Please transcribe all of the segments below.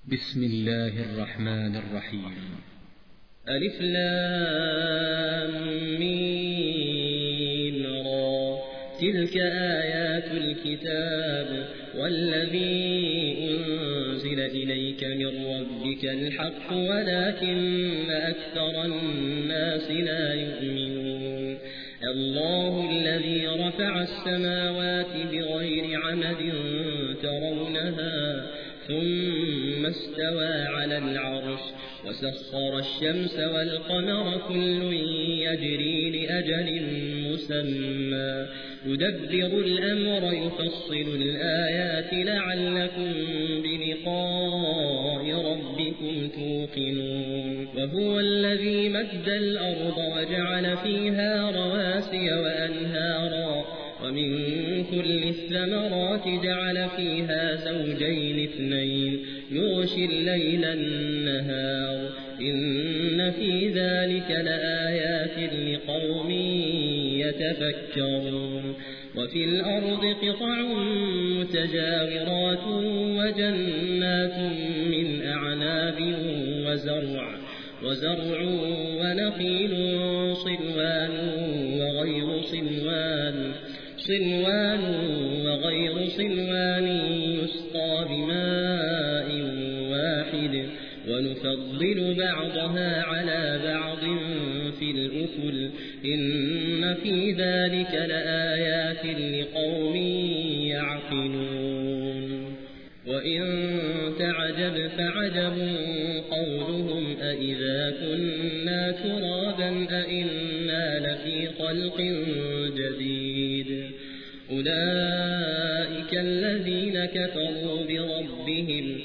بسم الله الرحمن الرحيم. ألف لام ميم را، تلك آيات الكتاب والذي أنزل إليك من ربك الحق ولكن أكثر الناس لا يؤمنون. الله الذي رفع السماوات بغير عمد ترونها ثم استوى على العرش وسخر الشمس والقمر كل يجري لأجل مسمى يدبر الأمر يفصل الآيات لعلكم بلقاء ربكم توقنون. وهو الذي مد الأرض وجعل فيها رواسي وأنهارا ومن كل الثمرات جعل فيها زوجين اثنين يغشي الليل النهار إن في ذلك لآيات لقوم يتفكرون. وفي الأرض قطع متجاورات وجنات من أعناب وزرع ونخيل صنوان وغير صنوان يسقى بماء واحد ونفضل بعضها على بعض في الأكل إن في ذلك لآيات لقوم يعقلون. وإن تعجب فعجب قولهم أإذا كنا ترابا أإنا لفي خلق جديد. أولئك الذين كفروا بربهم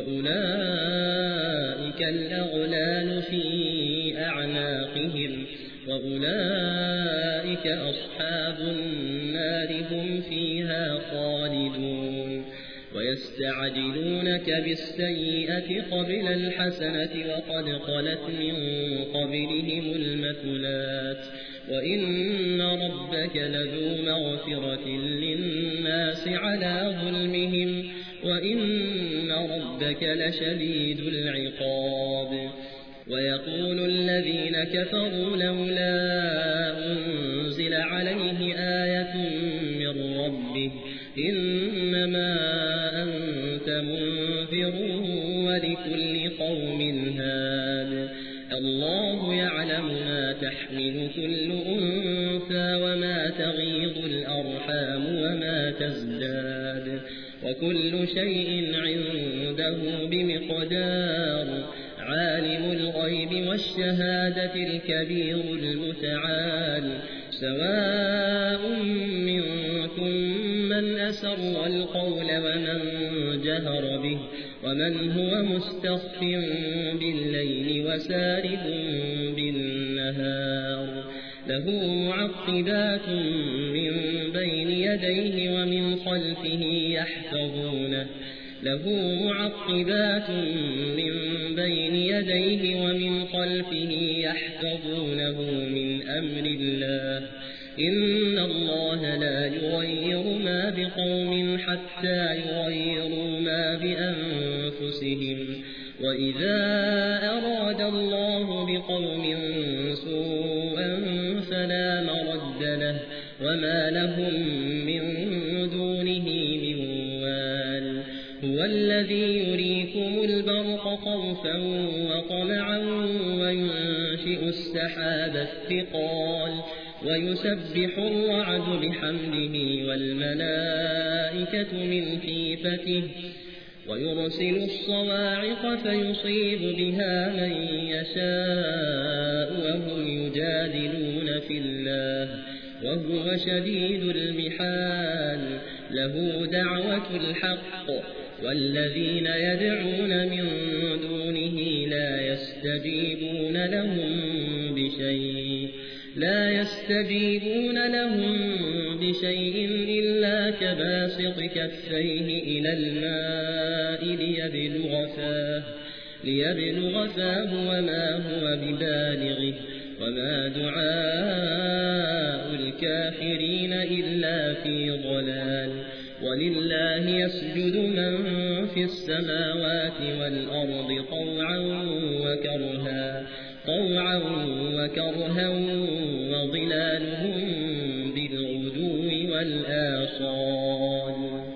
وأولئك الأغلال في أعناقهم وأولئك أصحاب النار هم فيها خالدون. ويستعجلونك بالسيئة قبل الحسنة وقد خلت من قبلهم المثلات وإن ربك لذو مغفرة للناس على ظلمهم وإن ربك لشديد العقاب. ويقول الذين كفروا لولا أنزل عليه آية من ربه إنما أنت منذر ولكل قوم هاد. الله يعلم ما تحمل كل أنثى وما تغيض الأرحام وما تزداد وكل شيء عنده بمقدار. عالم الغيب والشهادة الكبير المتعال. سواء منكم من أسر القول ومن جهر به ومن هو مستخف بالليل وسارب بالنهار. له معقبات من بين يديه ومن خلفه يحفظونه من أمر الله. إن الله لا يغير ما بقوم حتى يغيروا ما بأنفسهم. وإذا أراد الله بقوم سوءا فلا مرد له وما لهم من دونه من وال. هو الذي يريكم البرق خوفا وطمعا وينشئ السحاب الثقال ويسبح الرعد بحمده والملائكة من خيفته ويرسل الصواعق فيصيب بها من يشاء وهم يجادلون في الله وهو شديد المحال. له دعوة الحق والذين يدعون من دونه لا يستجيبون لهم بشيء إلا كباسط كفيه إلى الماء ليبلغ فاه وما هو ببالغه وما دعاء الكافرين إلا في ضلال. ولله يسجد من في السماوات والأرض طوعا وكرها وظلالهم بالغدو والآصال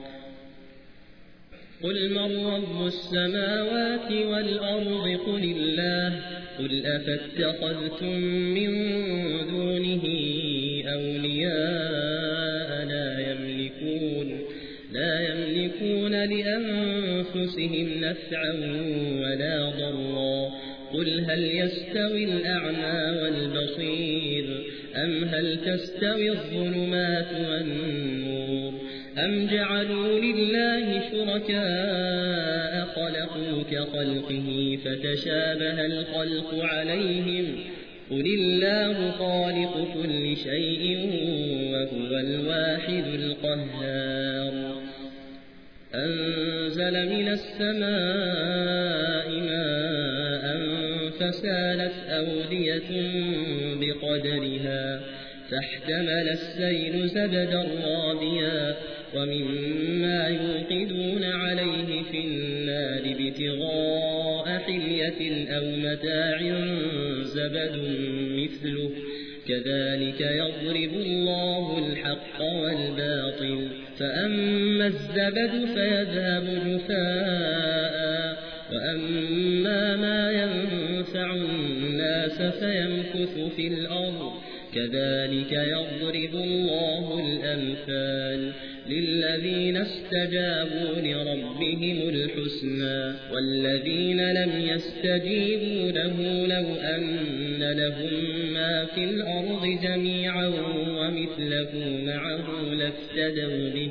قل من رب السماوات والأرض قل الله قل أفاتخذتم من دونه أولياء لا يملكون لأنفسهم نفعا ولا ضرا قل هل يستوي الأعمى والبصير أم هل تستوي الظلمات والنور أم جعلوا لله شركاء خلقوا كخلقه فتشابه الخلق عليهم قل الله خالق كل شيء وهو الواحد القهار أنزل من السماء ماء فسالت أودية بقدرها فاحتمل السيل زبدا رابيا ومما يوقدون عليه في النار ابتغاء حلية أو متاع زبد مثله كذلك يضرب الله الحق والباطل فأما الزبد فيذهب جفاء وأما ما ينفع الناس فيمكث في الأرض كذلك يضرب الله الأمثال للذين استجابوا لربهم الحسنى والذين لم يستجيبوا له لو أن لهم ما في الأرض جميعا ومثله معه لافتدوا به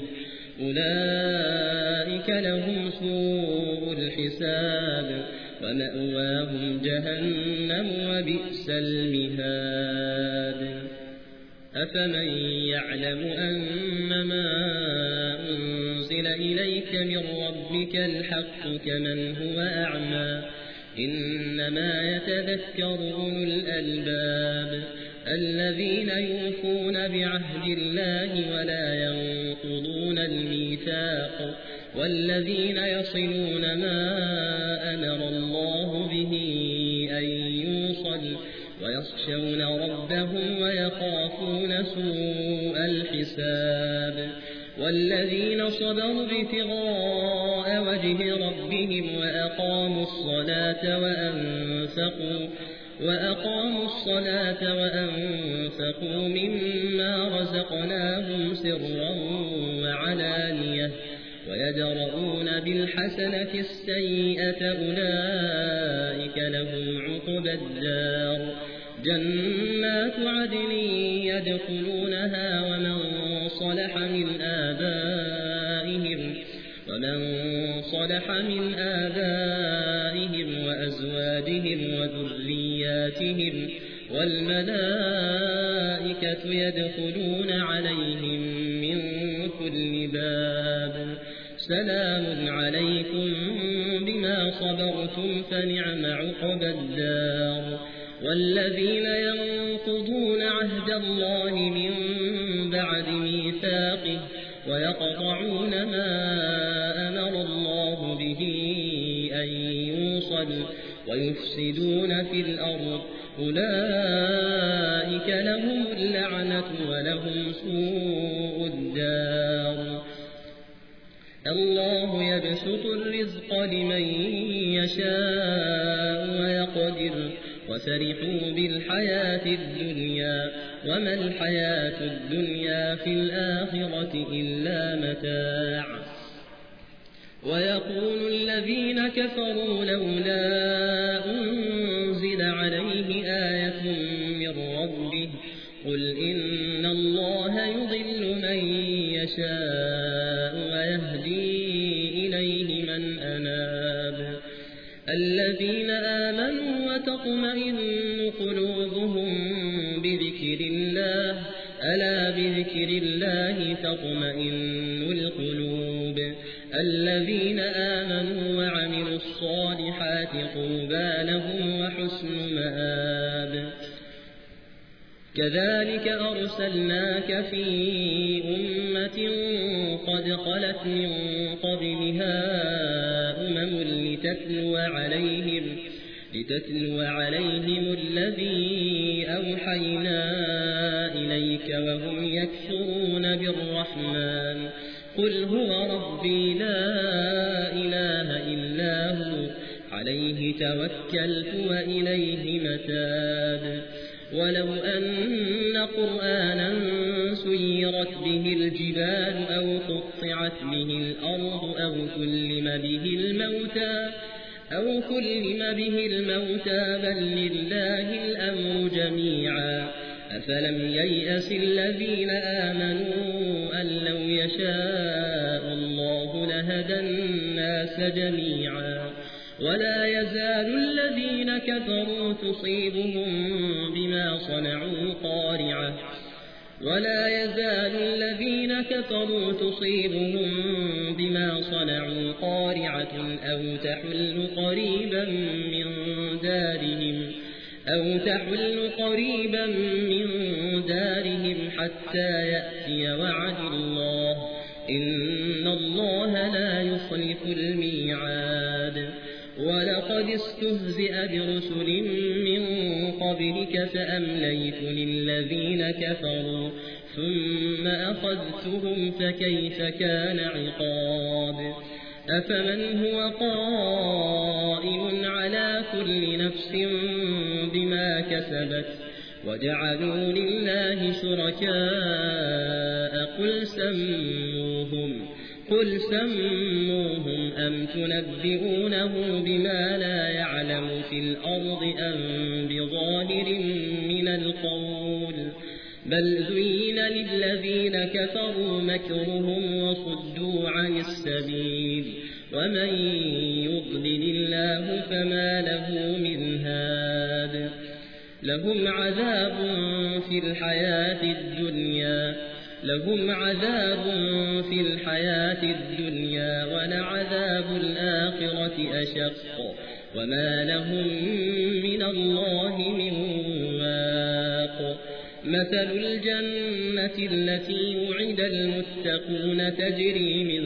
أولئك لهم سوء الحساب ومأواهم جهنم وبئس المهاد أفمن يعلم أنما أنزل إليك من ربك الحق كمن هو أعمى إنما يتذكر أولو الألباب الذين يوفون بعهد الله ولا ينقضون الميثاق والذين يصلون ما أمر الله به أن يوصل ويخشون ربهم ويخافون سوء الحساب والذين صبروا ابتغاء وجه ربهم وأقاموا الصلاة وأنفقوا مما رزقناهم سرا وعلانية ويدرؤون بالحسنة السيئة أولئك لهم عقبى الدار جنات عدن يدخلونها ومن صلح من آبائهم وأزواجهم وذرياتهم والملائكة يدخلون عليهم من كل باب سلام عليكم بما صبرتم فنعم عقبى الدار والذين ينقضون عهد الله من بعد ميثاقه ويقطعون ما أمر الله به أن يوصل ويفسدون في الأرض أولئك لهم اللعنة ولهم سوء الدار الله يبسط الرزق لمن يشاء ويقدر وفرحوا بالحياة الدنيا وما الحياة الدنيا في الآخرة إلا متاع ويقول الذين كفروا لولا أنزل عليه آية من ربه قل إن الله يضل من يشاء ويهدي إليه من أناب الذين آمنوا وتطمئن قلوبهم بذكر الله ألا بذكر الله تطمئن القلوب الذين آمنوا وعملوا الصالحات طوبى لهم وحسن مآب كذلك أرسلناك في أمة قد خلت من قبلها لتتلو عليهم الذي أوحينا إليك وهم يكفرون بالرحمن قل هو ربي لا إله إلا هو عليه توكلت وإليه متاب ولو أن قرآنا سيرت به الجبال أو قطعت به الأرض أو كلم به الموتى بل لله الأمر جميعا أفلم ييأس الذين آمنوا أن لو يشاء الله لهدى الناس جميعا ولا يزال الذين كفروا تصيبهم بما صنعوا قارعة أو تحل قريبا من دارهم حتى يأتي وعد الله إن الله لا يخلف الميعاد ولقد استهزئ برسل من قبلك فأمليت للذين كفروا ثم أخذتهم فكيف كان عقاب أفمن هو قائم على كل نفس بما كسبت وجعلوا لله شركاء قل سموهم أم تنبئونه بما لا يعلم في الأرض أم بظاهر من القول بل زين للذين كفروا مكرهم وصدوا عن السبيل ومن يضلل الله فما له من هاد لهم عذاب في الحياة الدنيا ولعذاب الآخرة أشق وما لهم من الله من واق مثل الجنة التي وعد المتقون تجري من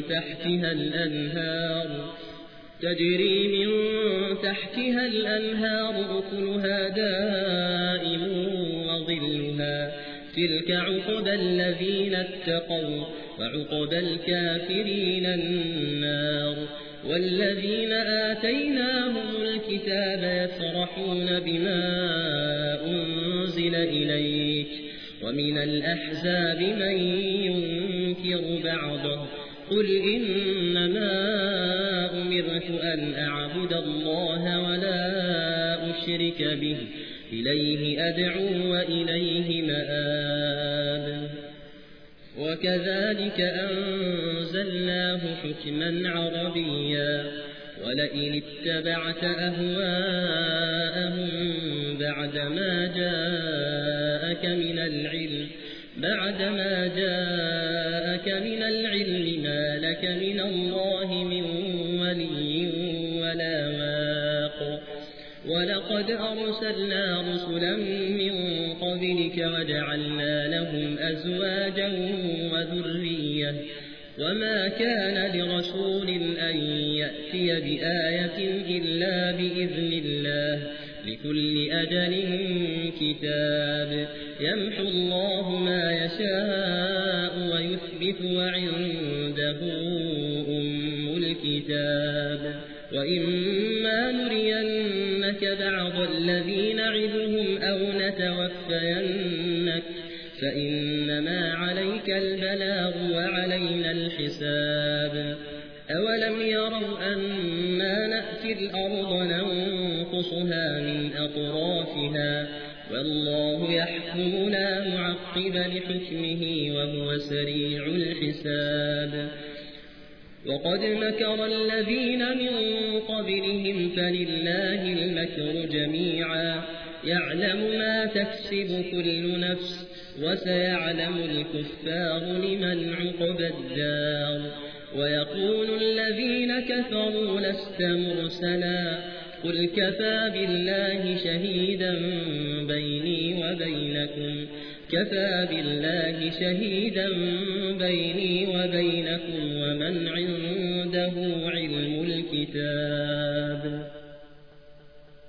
تحتها الأنهار أكلها دائم وظلها تلك عقبى الذين اتقوا وعقبى الكافرين النار والذين آتيناهم الكتاب يفرحون بما أنزل إليك ومن الأحزاب من ينكر بعضه قل إنما أمرت أن أعبد الله ولا أشرك به إليه أدعو وإليه مآب وكذلك أنزلناه حكما عربيا ولئن اتبعت أهواءهم بعدما جاءك من العلم ما لك من الله من ولي ولا واق ولقد أرسلنا رسلا من قبلك وجعلنا لهم أزواجا وذرية وما كان لرسول أن يأتي بآية إلا بإذن الله لكل أجل كتاب يمحو الله ما يشاء ويثبت وعنده أم الكتاب وإما نرينك بعض الذي نعدهم أو نتوفينك فإنما عليك البلاغ وعلينا الحساب أولم يروا أنا نأتي الأرض ننقصها من أطرافها والله يحكم لا معقب لحكمه وهو سريع الحساب وقد مكر الذين من قبلهم فلله المكر جميعا يعلم ما تكسب كل نفس وسيعلم الكفار لمن عقبى الدار ويقول الذين كفروا لست مرسلا قل كفى بالله شهيدا بيني وبينكم ومن عنده علم الكتاب.